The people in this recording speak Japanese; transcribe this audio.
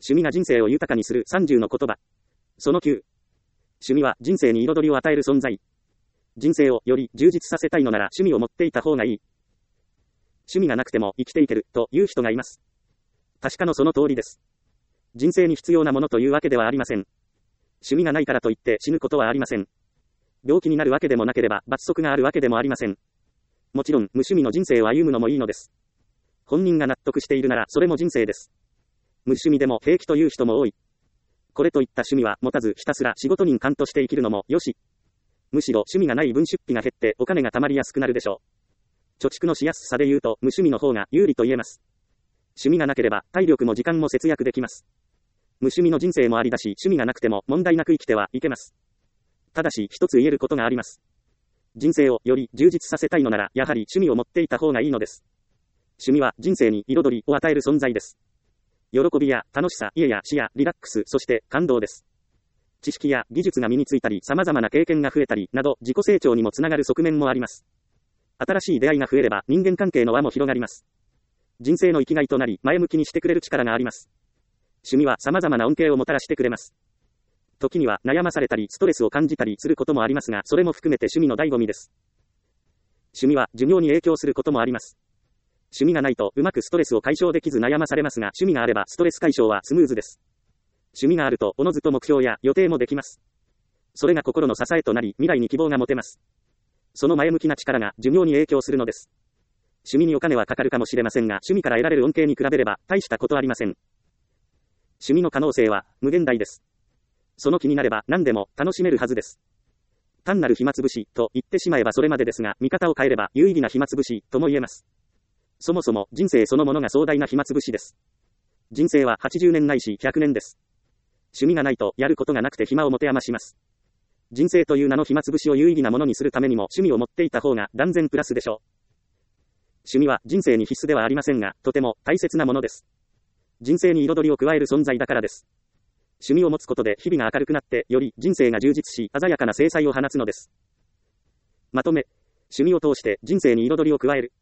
趣味が人生を豊かにする30の言葉。その9。趣味は人生に彩りを与える存在。人生をより充実させたいのなら趣味を持っていた方がいい。趣味がなくても生きていけるという人がいます。確かのその通りです。人生に必要なものというわけではありません。趣味がないからといって死ぬことはありません。病気になるわけでもなければ罰則があるわけでもありません。もちろん無趣味の人生を歩むのもいいのです。本人が納得しているならそれも人生です。無趣味でも平気という人も多い。これといった趣味は持たずひたすら仕事人間として生きるのもよし。むしろ趣味がない分出費が減ってお金が貯まりやすくなるでしょう。貯蓄のしやすさで言うと無趣味の方が有利と言えます。趣味がなければ体力も時間も節約できます。無趣味の人生もありだし、趣味がなくても問題なく生きてはいけます。ただし一つ言えることがあります。人生をより充実させたいのならやはり趣味を持っていた方がいいのです。趣味は人生に彩りを与える存在です。喜びや楽しさ、家や死やリラックス、そして感動です。知識や技術が身についたり、様々な経験が増えたり、など自己成長にもつながる側面もあります。新しい出会いが増えれば人間関係の輪も広がります。人生の生きがいとなり、前向きにしてくれる力があります。趣味は様々な恩恵をもたらしてくれます。時には悩まされたり、ストレスを感じたりすることもありますが、それも含めて趣味の醍醐味です。趣味は寿命に影響することもあります。趣味がないとうまくストレスを解消できず悩まされますが、趣味があればストレス解消はスムーズです。趣味があるとおのずと目標や予定もできます。それが心の支えとなり、未来に希望が持てます。その前向きな力が寿命に影響するのです。趣味にお金はかかるかもしれませんが、趣味から得られる恩恵に比べれば大したことありません。趣味の可能性は無限大です。その気になれば何でも楽しめるはずです。単なる暇つぶしと言ってしまえばそれまでですが、見方を変えれば有意義な暇つぶしとも言えます。そもそも人生そのものが壮大な暇つぶしです。人生は80年ないし100年です。趣味がないとやることがなくて暇を持て余します。人生という名の暇つぶしを有意義なものにするためにも趣味を持っていた方が断然プラスでしょう。趣味は人生に必須ではありませんが、とても大切なものです。人生に彩りを加える存在だからです。趣味を持つことで日々が明るくなって、より人生が充実し、鮮やかな精彩を放つのです。まとめ、趣味を通して人生に彩りを加える。